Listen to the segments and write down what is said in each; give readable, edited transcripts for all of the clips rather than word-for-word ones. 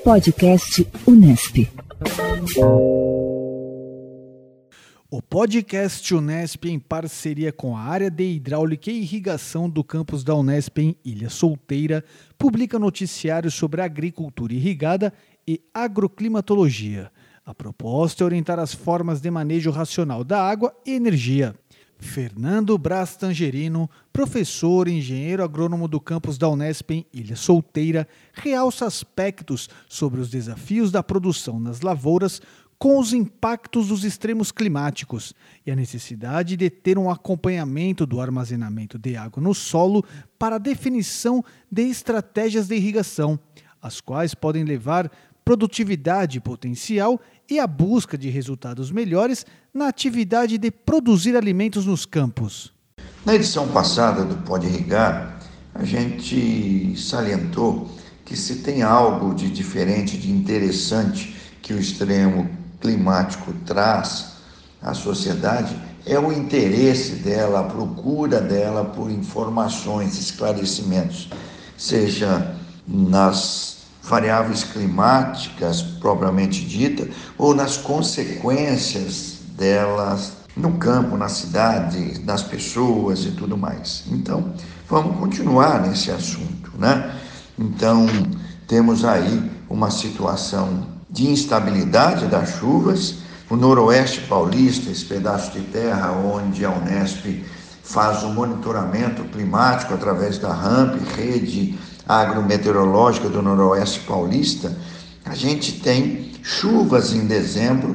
Podcast Unesp. O podcast Unesp, em parceria com a área de hidráulica e irrigação do campus da Unesp em Ilha Solteira, publica noticiários sobre agricultura irrigada e agroclimatologia. A proposta é orientar as formas de manejo racional da água e energia. Fernando Braz Tangerino, professor e engenheiro agrônomo do campus da Unesp em Ilha Solteira, realça aspectos sobre os desafios da produção nas lavouras com os impactos dos extremos climáticos e a necessidade de ter um acompanhamento do armazenamento de água no solo para a definição de estratégias de irrigação, as quais podem levar produtividade potencial e a busca de resultados melhores na atividade de produzir alimentos nos campos. Na edição passada do Pode Irrigar, a gente salientou que se tem algo de diferente, de interessante que o extremo climático traz à sociedade, é o interesse dela, a procura dela por informações, esclarecimentos, seja nas variáveis climáticas propriamente dita ou nas consequências delas no campo, na cidade, nas pessoas e tudo mais. Então, vamos continuar nesse assunto, né? Então, temos aí uma situação de instabilidade das chuvas, o noroeste paulista, esse pedaço de terra onde a Unesp faz o monitoramento climático através da RAMP, Rede Agrometeorológica do Noroeste Paulista, a gente tem chuvas em dezembro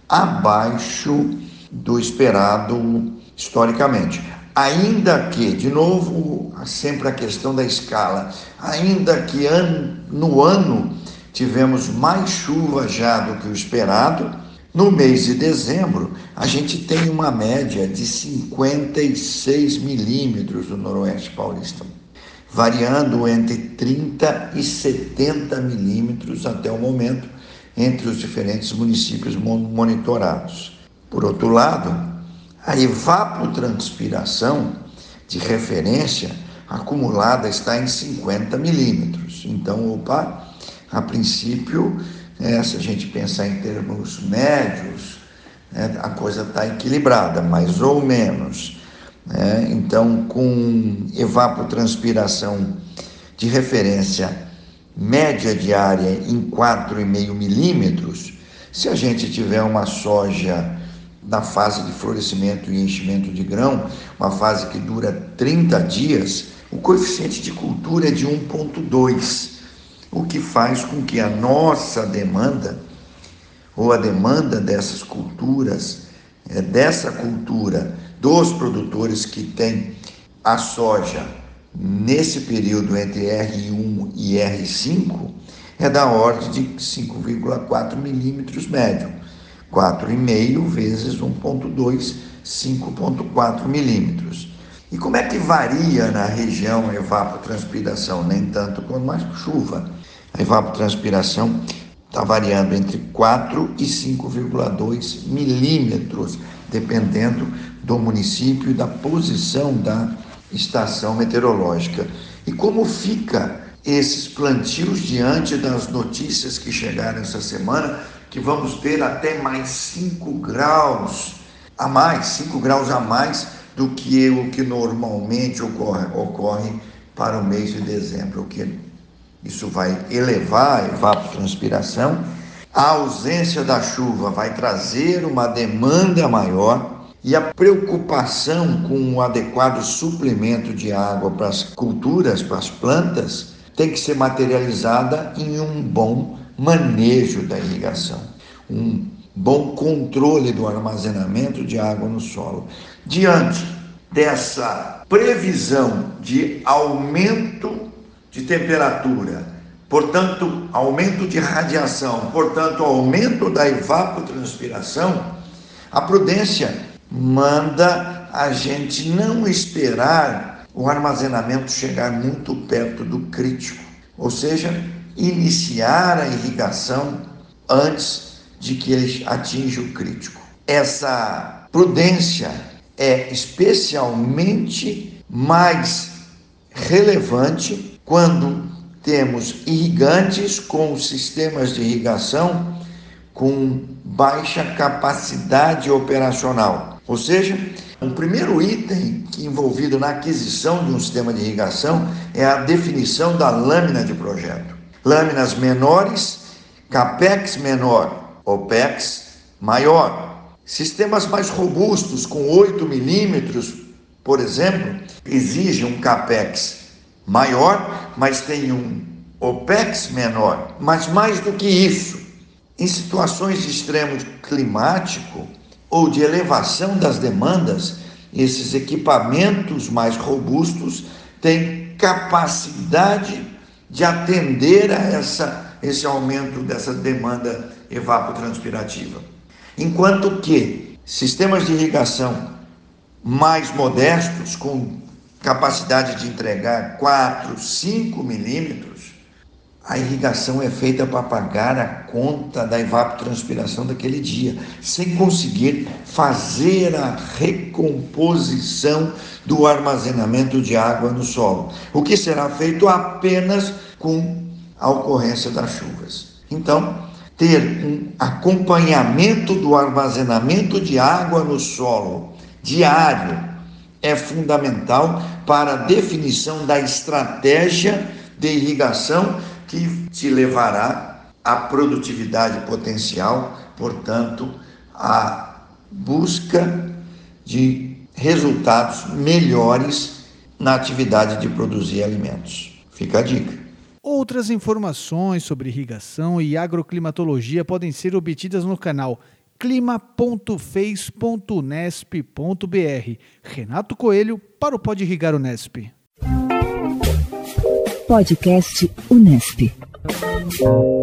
abaixo do esperado historicamente. Ainda que, de novo, sempre a questão da escala, ainda que no ano tivemos mais chuva já do que o esperado, no mês de dezembro a gente tem uma média de 56 milímetros no Noroeste Paulista, variando entre 30 e 70 milímetros até o momento entre os diferentes municípios monitorados. Por outro lado, a evapotranspiração de referência acumulada está em 50 milímetros. Então, a princípio, se a gente pensar em termos médios, a coisa está equilibrada, mais ou menos. Então, com evapotranspiração de referência média diária em 4,5 milímetros, se a gente tiver uma soja na fase de florescimento e enchimento de grão, uma fase que dura 30 dias, o coeficiente de cultura é de 1,2, o que faz com que a nossa demanda, ou a demanda dessas culturas, dessa cultura dos produtores que têm a soja nesse período entre R1 e R5, é da ordem de 5,4 milímetros médio. 4,5 vezes 1,2, 5,4 milímetros. E como é que varia na região a evapotranspiração? Nem tanto quanto a chuva. A evapotranspiração está variando entre 4 e 5,2 milímetros, dependendo do município e da posição da estação meteorológica. E como fica esses plantios diante das notícias que chegaram essa semana, que vamos ter até mais 5 graus a mais do que o que normalmente ocorre para o mês de dezembro, o que isso vai elevar a evapotranspiração. A ausência da chuva vai trazer uma demanda maior e a preocupação com o adequado suplemento de água para as culturas, para as plantas, tem que ser materializada em um bom manejo da irrigação, um bom controle do armazenamento de água no solo. Diante dessa previsão de aumento de temperatura, portanto, aumento de radiação, portanto, aumento da evapotranspiração, a prudência manda a gente não esperar o armazenamento chegar muito perto do crítico, ou seja, iniciar a irrigação antes de que ele atinja o crítico. Essa prudência é especialmente mais relevante quando temos irrigantes com sistemas de irrigação com baixa capacidade operacional. Ou seja, o primeiro item envolvido na aquisição de um sistema de irrigação é a definição da lâmina de projeto. Lâminas menores, capex menor, opex maior. Sistemas mais robustos, com 8 milímetros, por exemplo, exigem um capex maior, mas tem um opex menor. Mas mais do que isso, em situações de extremo climático ou de elevação das demandas, esses equipamentos mais robustos têm capacidade de atender a esse aumento dessa demanda evapotranspirativa. Enquanto que sistemas de irrigação mais modestos, com capacidade de entregar 4, 5 milímetros, a irrigação é feita para pagar a conta da evapotranspiração daquele dia, sem conseguir fazer a recomposição do armazenamento de água no solo, o que será feito apenas com a ocorrência das chuvas. Então, ter um acompanhamento do armazenamento de água no solo diário é fundamental para a definição da estratégia de irrigação que te levará à produtividade potencial, portanto, à busca de resultados melhores na atividade de produzir alimentos. Fica a dica. Outras informações sobre irrigação e agroclimatologia podem ser obtidas no canal clima.fez.unesp.br. Renato Coelho para o Pode Irrigar Unesp. Podcast Unesp.